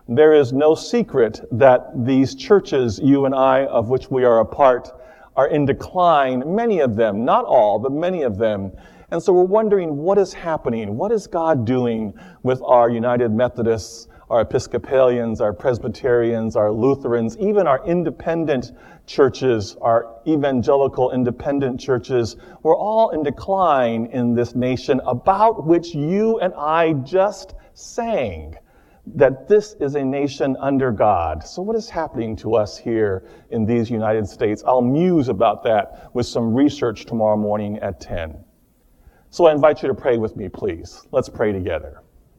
There is no secret that these churches, you and I, of which we are a part, are in decline, many of them, not all, but many of them. And so we're wondering what is happening. What is God doing with our United Methodists, our Episcopalians, our Presbyterians, our Lutherans, even our independent churches, our evangelical independent churches? We're all in decline in this nation, about which you and I just sang that this is a nation under God. So what is happening to us here in these United States? I'll muse about that with some research tomorrow morning at 10. So I invite you to pray with me, please. Let's pray together.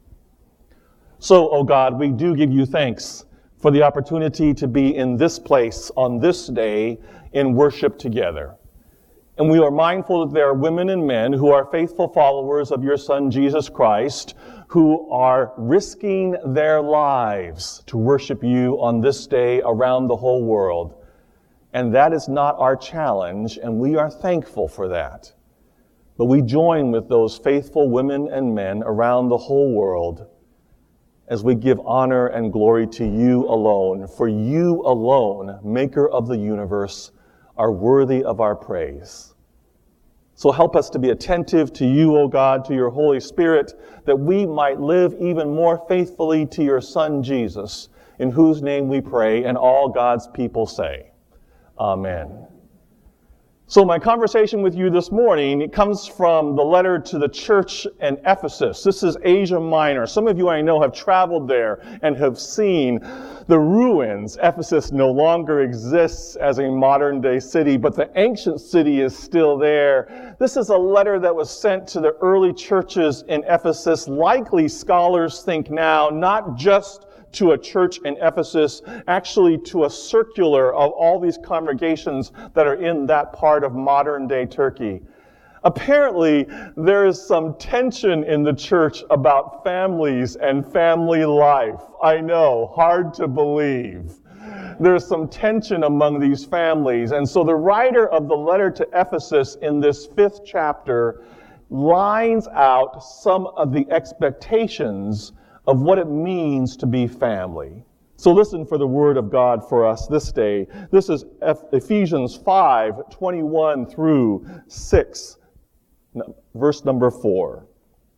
So, O God, we do give you thanks for the opportunity to be in this place on this day in worship together. And we are mindful that there are women and men who are faithful followers of your Son, Jesus Christ, who are risking their lives to worship you on this day around the whole world. And that is not our challenge, and we are thankful for that. But we join with those faithful women and men around the whole world as we give honor and glory to you alone. For you alone, maker of the universe, are worthy of our praise. So help us to be attentive to you, O God, to your Holy Spirit, that we might live even more faithfully to your Son, Jesus, in whose name we pray, and all God's people say, Amen. So my conversation with you this morning, it comes from the letter to the church in Ephesus. This is Asia Minor. Some of you I know have traveled there and have seen the ruins. Ephesus no longer exists as a modern-day city, but the ancient city is still there. This is a letter that was sent to the early churches in Ephesus. Likely, scholars think now, not just to a church in Ephesus, actually to a circular of all these congregations that are in that part of modern-day Turkey. Apparently, there is some tension in the church about families and family life. I know, hard to believe. There's some tension among these families. And so the writer of the letter to Ephesus in this 5th chapter lines out some of the expectations of what it means to be family. So listen for the word of God for us this day. This is Ephesians 5:21 through 6, verse number 4.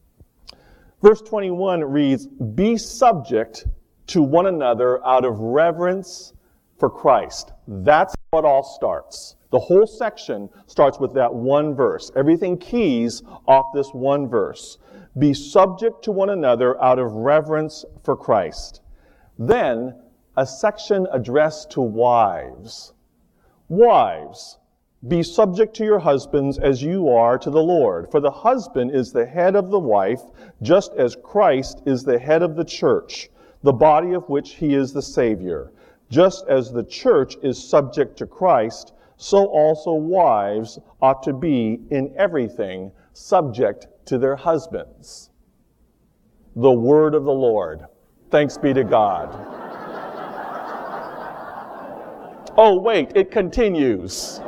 Verse 21 reads, "Be subject to one another out of reverence for Christ." That's how it all starts. The whole section starts with that one verse. Everything keys off this one verse. Be subject to one another out of reverence for Christ. Then, a section addressed to wives. Wives, be subject to your husbands as you are to the Lord. For the husband is the head of the wife, just as Christ is the head of the church, the body of which he is the Savior. Just as the church is subject to Christ, so also wives ought to be in everything subject to their husbands. The word of the Lord. Thanks be to God. Oh, wait, it continues.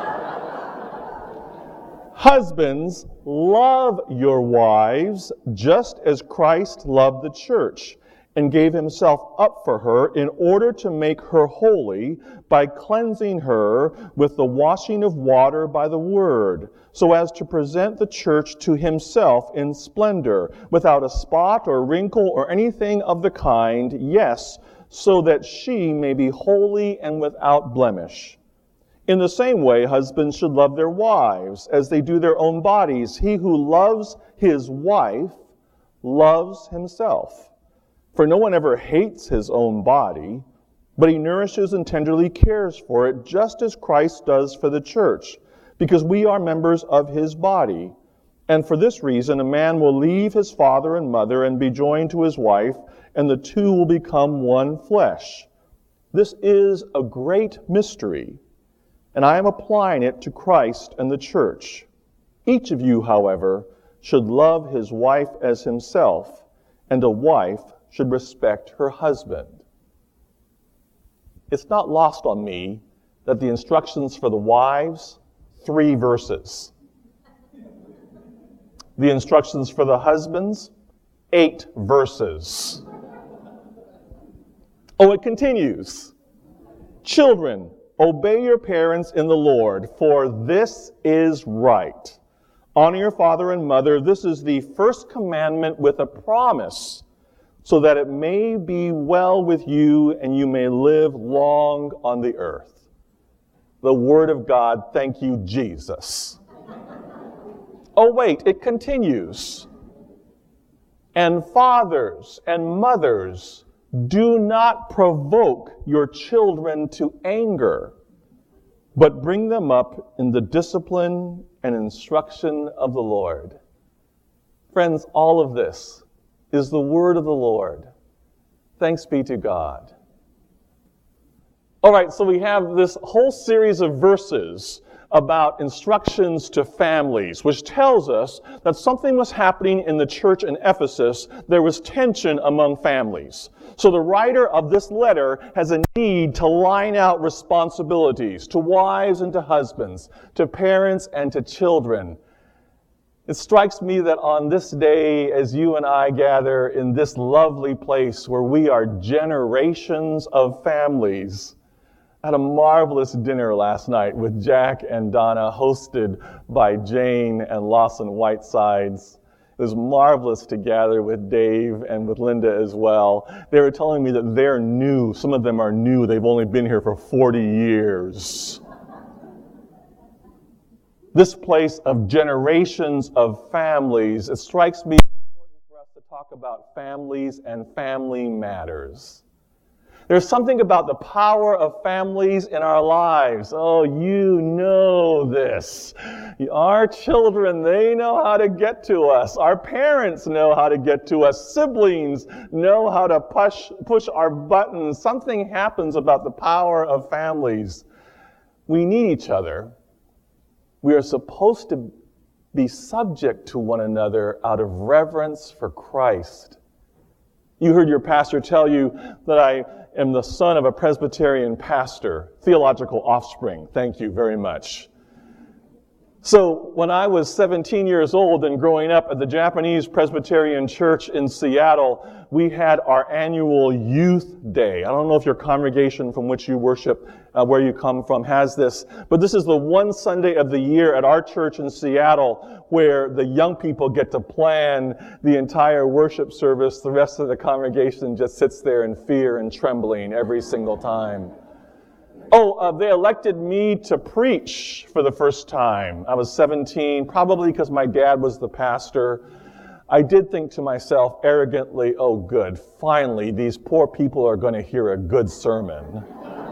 Husbands, love your wives just as Christ loved the church and gave himself up for her in order to make her holy by cleansing her with the washing of water by the word, so as to present the church to himself in splendor, without a spot or wrinkle or anything of the kind, yes, so that she may be holy and without blemish. In the same way, husbands should love their wives as they do their own bodies. He who loves his wife loves himself. For no one ever hates his own body, but he nourishes and tenderly cares for it, just as Christ does for the church, because we are members of his body. And for this reason, a man will leave his father and mother and be joined to his wife, and the two will become one flesh. This is a great mystery, and I am applying it to Christ and the church. Each of you, however, should love his wife as himself, and a wife should respect her husband. It's not lost on me that the instructions for the wives, 3 verses. The instructions for the husbands, 8 verses. Oh, it continues. Children, obey your parents in the Lord, for this is right. Honor your father and mother. This is the first commandment with a promise, so that it may be well with you and you may live long on the earth. The Word of God, thank you, Jesus. Oh, wait, it continues. And fathers and mothers, do not provoke your children to anger, but bring them up in the discipline and instruction of the Lord. Friends, all of this is the word of the Lord. Thanks be to God. All right, so we have this whole series of verses about instructions to families, which tells us that something was happening in the church in Ephesus. There was tension among families. So the writer of this letter has a need to line out responsibilities to wives and to husbands, to parents and to children. It strikes me that on this day, as you and I gather in this lovely place where we are generations of families, I had a marvelous dinner last night with Jack and Donna, hosted by Jane and Lawson Whitesides. It was marvelous to gather with Dave and with Linda as well. They were telling me that they're new. Some of them are new. They've only been here for 40 years. This place of generations of families, it strikes me important for us to talk about families and family matters. There's something about the power of families in our lives. Oh, you know this. Our children, they know how to get to us. Our parents know how to get to us. Siblings know how to push our buttons. Something happens about the power of families. We need each other. We are supposed to be subject to one another out of reverence for Christ. You heard your pastor tell you that I am the son of a Presbyterian pastor, theological offspring. Thank you very much. So when I was 17 years old and growing up at the Japanese Presbyterian Church in Seattle, we had our annual Youth Day. I don't know if your congregation from which you worship, where you come from, has this, but this is the one Sunday of the year at our church in Seattle where the young people get to plan the entire worship service. The rest of the congregation just sits there in fear and trembling every single time. They elected me to preach for the first time. I was 17, probably because my dad was the pastor. I did think to myself arrogantly, oh good, finally these poor people are going to hear a good sermon.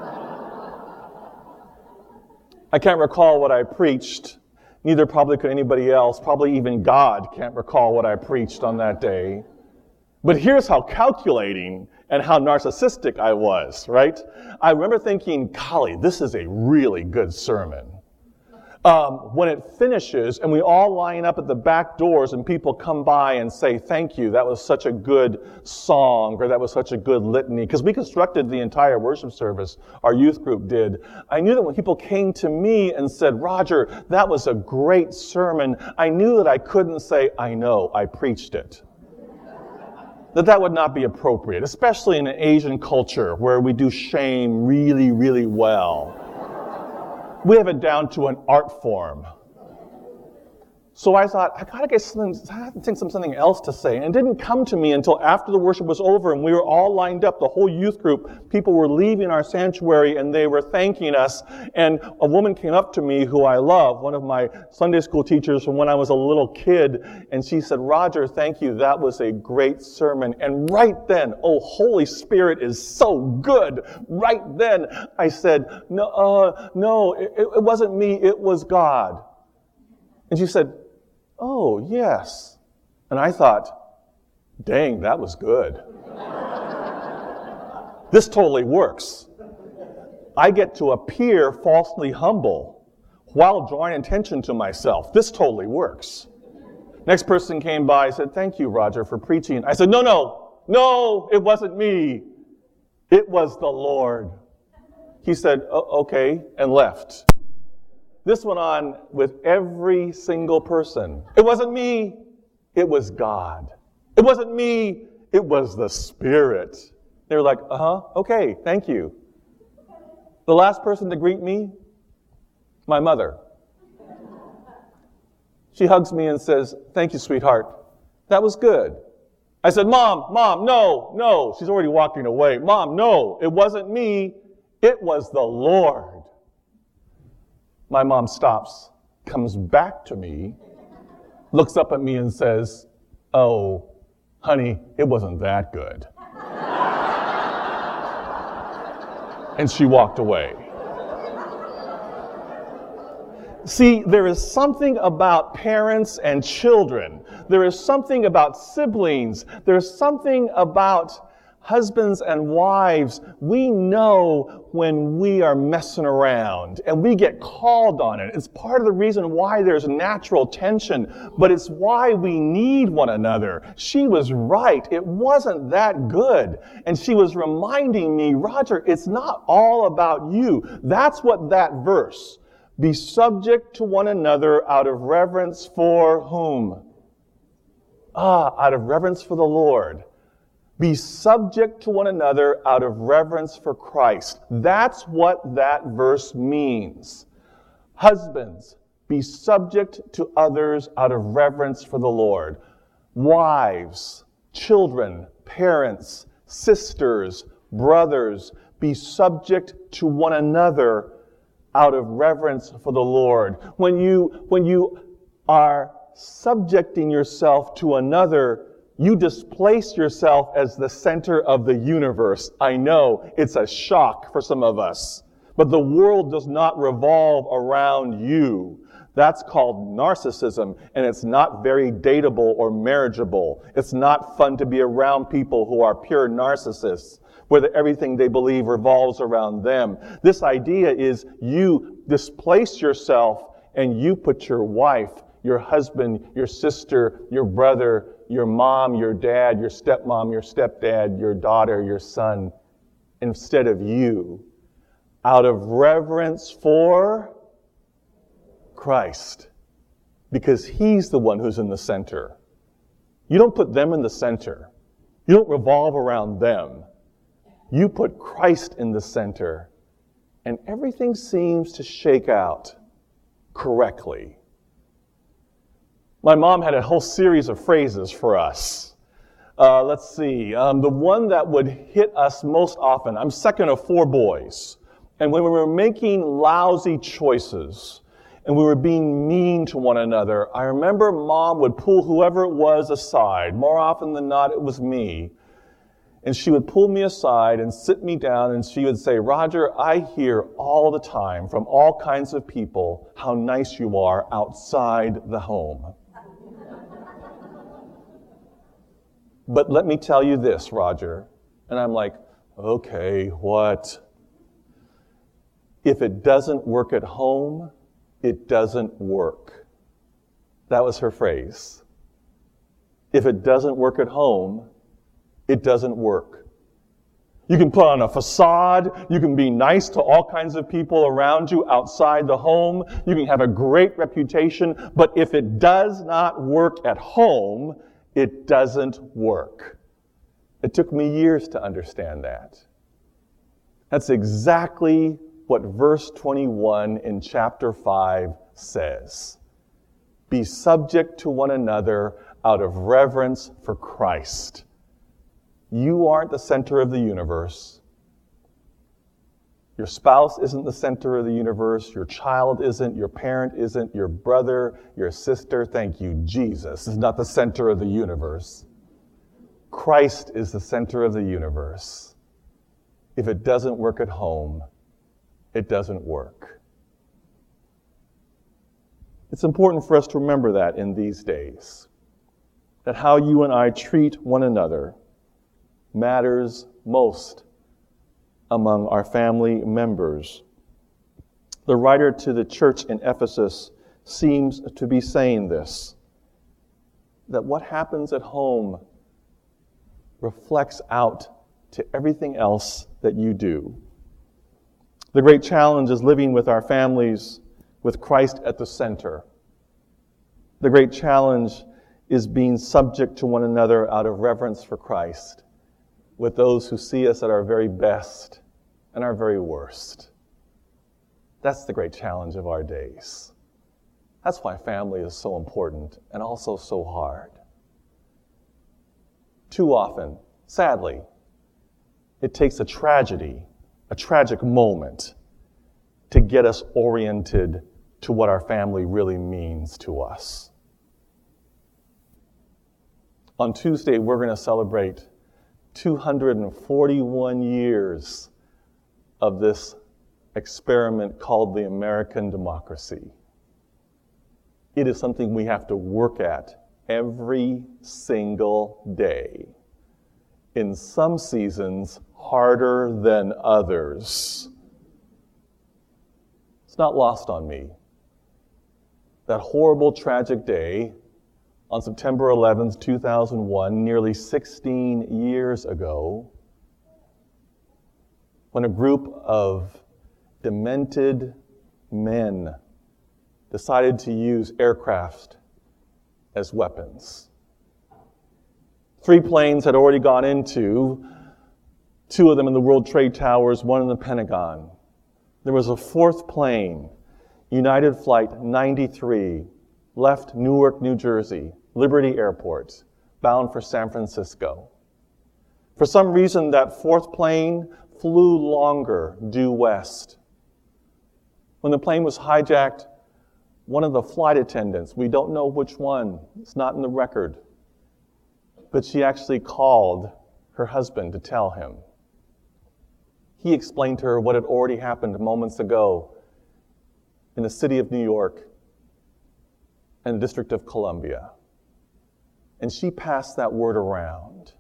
I can't recall what I preached. Neither probably could anybody else. Probably even God can't recall what I preached on that day. But here's how calculating and how narcissistic I was, right? I remember thinking, golly, this is a really good sermon. When it finishes and we all line up at the back doors and people come by and say, thank you, that was such a good song, or that was such a good litany, because we constructed the entire worship service, our youth group did. I knew that when people came to me and said, Roger, that was a great sermon, I knew that I couldn't say, I know, I preached it. That would not be appropriate, especially in an Asian culture where we do shame really, really well. We have it down to an art form. So I thought, I gotta think something else to say. And it didn't come to me until after the worship was over and we were all lined up, the whole youth group. People were leaving our sanctuary and they were thanking us. And a woman came up to me who I love, one of my Sunday school teachers from when I was a little kid. And she said, Roger, thank you. That was a great sermon. And right then, oh, Holy Spirit is so good. Right then, I said, no, it wasn't me. It was God. And she said, oh, yes. And I thought, dang, that was good. This totally works. I get to appear falsely humble while drawing attention to myself. This totally works. Next person came by and said, thank you, Roger, for preaching. I said, no, it wasn't me. It was the Lord. He said, okay, and left. This went on with every single person. It wasn't me, it was God. It wasn't me, it was the Spirit. They were like, okay, thank you. The last person to greet me, my mother. She hugs me and says, thank you, sweetheart. That was good. I said, Mom, no. She's already walking away. Mom, no, it wasn't me. It was the Lord. My mom stops, comes back to me, looks up at me and says, oh, honey, it wasn't that good. And she walked away. See, there is something about parents and children. There is something about siblings. There's something about husbands and wives. We know when we are messing around and we get called on it. It's part of the reason why there's natural tension, but it's why we need one another. She was right. It wasn't that good. And she was reminding me, Roger, it's not all about you. That's what that verse, be subject to one another out of reverence for whom? Out of reverence for the Lord. Be subject to one another out of reverence for Christ. That's what that verse means. Husbands, be subject to others out of reverence for the Lord. Wives, children, parents, sisters, brothers, be subject to one another out of reverence for the Lord. When you are subjecting yourself to another, you displace yourself as the center of the universe. I know it's a shock for some of us, but the world does not revolve around you. That's called narcissism, and it's not very dateable or marriageable. It's not fun to be around people who are pure narcissists, where everything they believe revolves around them. This idea is you displace yourself and you put your wife, your husband, your sister, your brother, your mom, your dad, your stepmom, your stepdad, your daughter, your son, instead of you, out of reverence for Christ, because He's the one who's in the center. You don't put them in the center. You don't revolve around them. You put Christ in the center, and everything seems to shake out correctly. My mom had a whole series of phrases for us. Let's see. The one that would hit us most often, I'm second of 4 boys. And when we were making lousy choices and we were being mean to one another, I remember Mom would pull whoever it was aside. More often than not, it was me. And she would pull me aside and sit me down and she would say, Roger, I hear all the time from all kinds of people how nice you are outside the home. But let me tell you this, Roger. And I'm like, okay, what? If it doesn't work at home, it doesn't work. That was her phrase. If it doesn't work at home, it doesn't work. You can put on a facade. You can be nice to all kinds of people around you outside the home. You can have a great reputation. But if it does not work at home, it doesn't work. It took me years to understand that. That's exactly what verse 21 in chapter 5 says. Be subject to one another out of reverence for Christ. You aren't the center of the universe. Your spouse isn't the center of the universe. Your child isn't. Your parent isn't. Your brother, your sister, thank you, Jesus, is not the center of the universe. Christ is the center of the universe. If it doesn't work at home, it doesn't work. It's important for us to remember that in these days, that how you and I treat one another matters most among our family members. The writer to the church in Ephesus seems to be saying this, that what happens at home reflects out to everything else that you do. The great challenge is living with our families with Christ at the center. The great challenge is being subject to one another out of reverence for Christ. with those who see us at our very best and our very worst. That's the great challenge of our days. That's why family is so important and also so hard. Too often, sadly, it takes a tragedy, a tragic moment, to get us oriented to what our family really means to us. On Tuesday, we're going to celebrate 241 years of this experiment called the American democracy. It is something we have to work at every single day. In some seasons, harder than others. It's not lost on me. That horrible, tragic day on September 11th, 2001, nearly 16 years ago, when a group of demented men decided to use aircraft as weapons. 3 planes had already gone into, 2 of them in the World Trade Towers, 1 in the Pentagon. There was a 4th plane, United Flight 93, left Newark, New Jersey, Liberty Airport, bound for San Francisco. For some reason, that 4th plane flew longer due west. When the plane was hijacked, one of the flight attendants, we don't know which one, it's not in the record, but she actually called her husband to tell him. He explained to her what had already happened moments ago in the city of New York and the District of Columbia. And she passed that word around.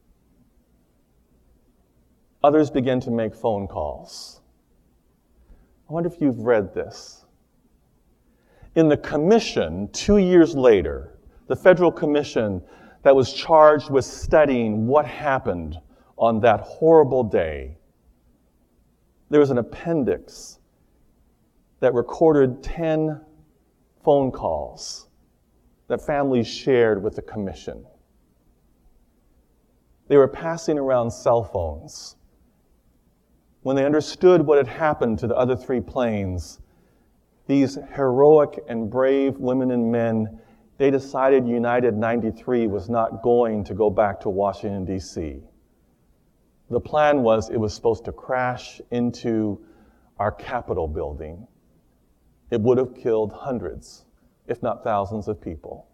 Others began to make phone calls. I wonder if you've read this. In the commission, 2 years later, the federal commission that was charged with studying what happened on that horrible day, there was an appendix that recorded 10 phone calls that families shared with the commission. They were passing around cell phones. When they understood what had happened to the other 3 planes, these heroic and brave women and men, they decided United 93 was not going to go back to Washington, D.C. The plan was it was supposed to crash into our Capitol building. It would have killed hundreds, if not thousands of people.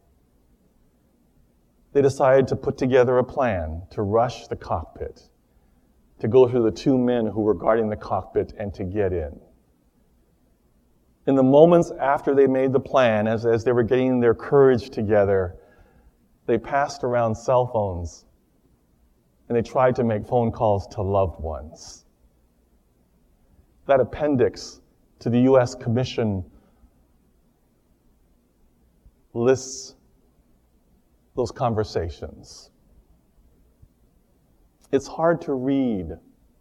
They decided to put together a plan to rush the cockpit, to go through the 2 men who were guarding the cockpit and to get in. In the moments after they made the plan, as they were getting their courage together, they passed around cell phones and they tried to make phone calls to loved ones. That appendix to the U.S. Commission lists those conversations. It's hard to read.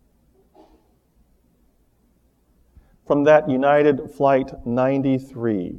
From that United Flight 93,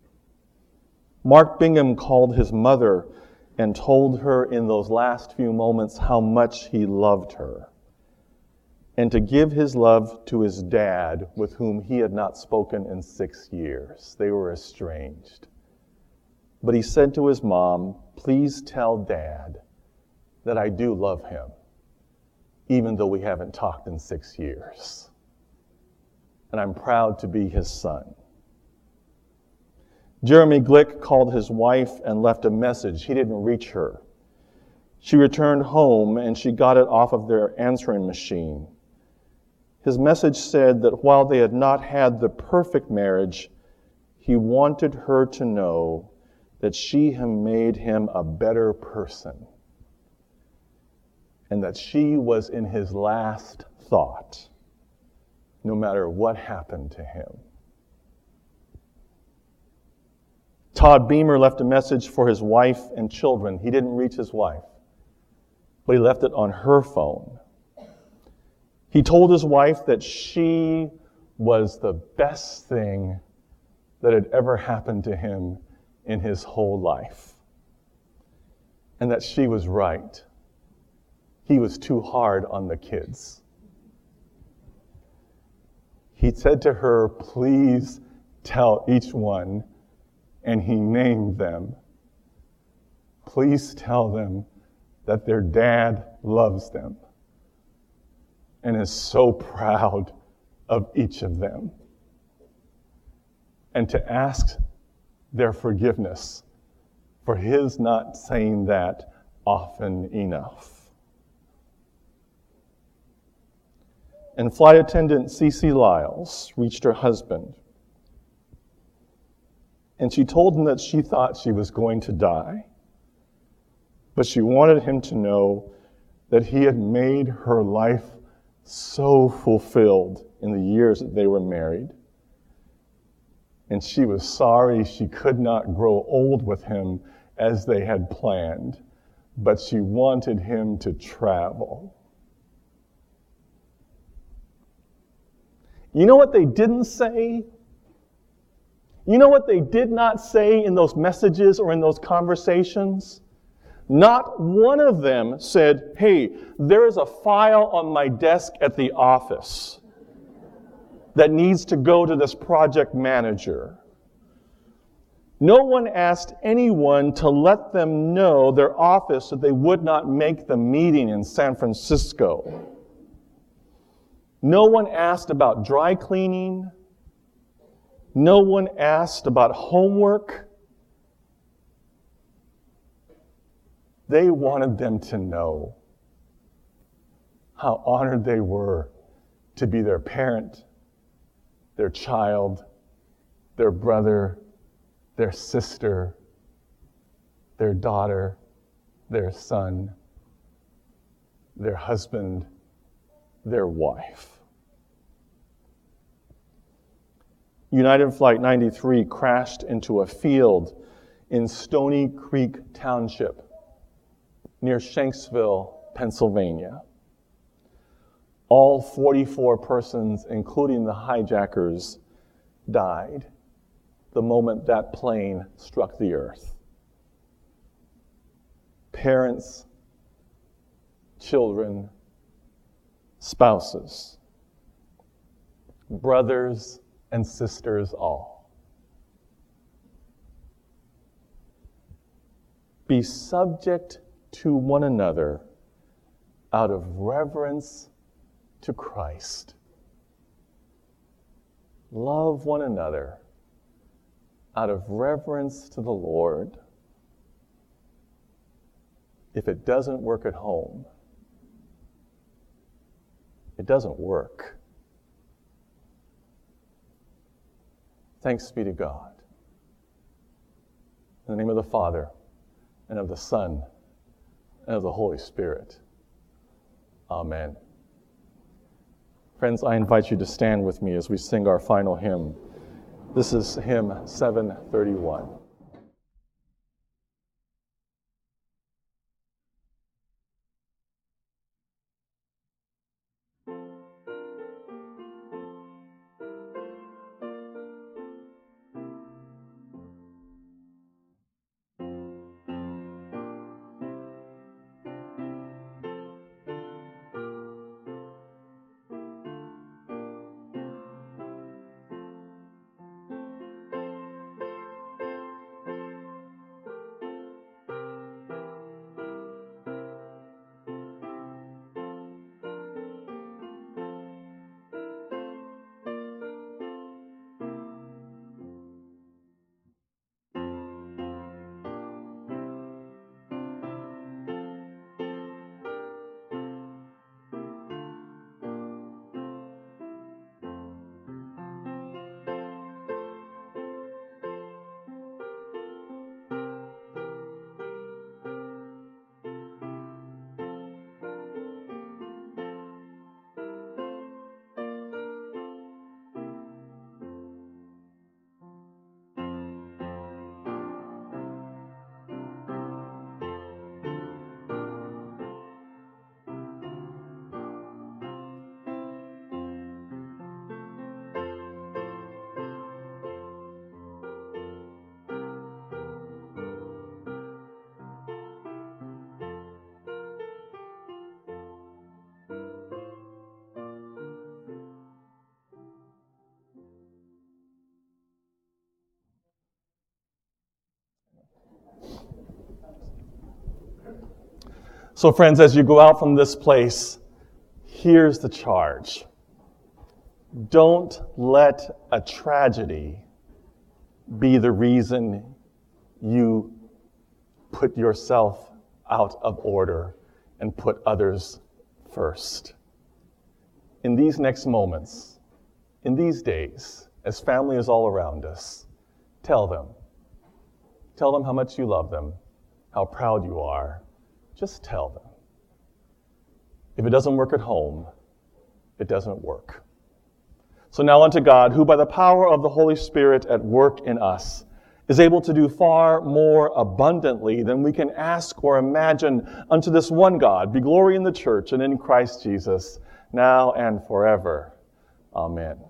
Mark Bingham called his mother and told her in those last few moments how much he loved her, and to give his love to his dad, with whom he had not spoken in 6 years. They were estranged. But he said to his mom, "Please tell Dad that I do love him, even though we haven't talked in 6 years. And I'm proud to be his son." Jeremy Glick called his wife and left a message. He didn't reach her. She returned home and she got it off of their answering machine. His message said that while they had not had the perfect marriage, he wanted her to know that she had made him a better person, and that she was in his last thought, no matter what happened to him. Todd Beamer left a message for his wife and children. He didn't reach his wife, but he left it on her phone. He told his wife that she was the best thing that had ever happened to him in his whole life, and that she was right. he was too hard on the kids. He said to her, please tell each one, and he named them. Please tell them that their dad loves them and is so proud of each of them, and to ask their forgiveness for his not saying that often enough. And flight attendant Cece Lyles reached her husband, and she told him that she thought she was going to die, but she wanted him to know that he had made her life so fulfilled in the years that they were married. And she was sorry she could not grow old with him as they had planned, but she wanted him to travel. You know what they didn't say? You know what they did not say in those messages or in those conversations? Not one of them said, hey, there is a file on my desk at the office that needs to go to this project manager. No one asked anyone to let them know their office that they would not make the meeting in San Francisco. No one asked about dry cleaning. No one asked about homework. They wanted them to know how honored they were to be their parent, their child, their brother, their sister, their daughter, their son, their husband, their wife. United Flight 93 crashed into a field in Stony Creek Township near Shanksville, Pennsylvania. All 44 persons, including the hijackers, died the moment that plane struck the earth. Parents, children, spouses, brothers and sisters all. Be subject to one another out of reverence to Christ. Love one another out of reverence to the Lord. If it doesn't work at home, it doesn't work. Thanks be to God. In the name of the Father, and of the Son, and of the Holy Spirit. Amen. Friends, I invite you to stand with me as we sing our final hymn. This is hymn 731. So friends, as you go out from this place, here's the charge. Don't let a tragedy be the reason you put yourself out of order and put others first. In these next moments, in these days, as family is all around us, tell them how much you love them, how proud you are. Just tell them. If it doesn't work at home, it doesn't work. So now unto God, who by the power of the Holy Spirit at work in us is able to do far more abundantly than we can ask or imagine, unto this one God be glory in the church and in Christ Jesus, now and forever. Amen.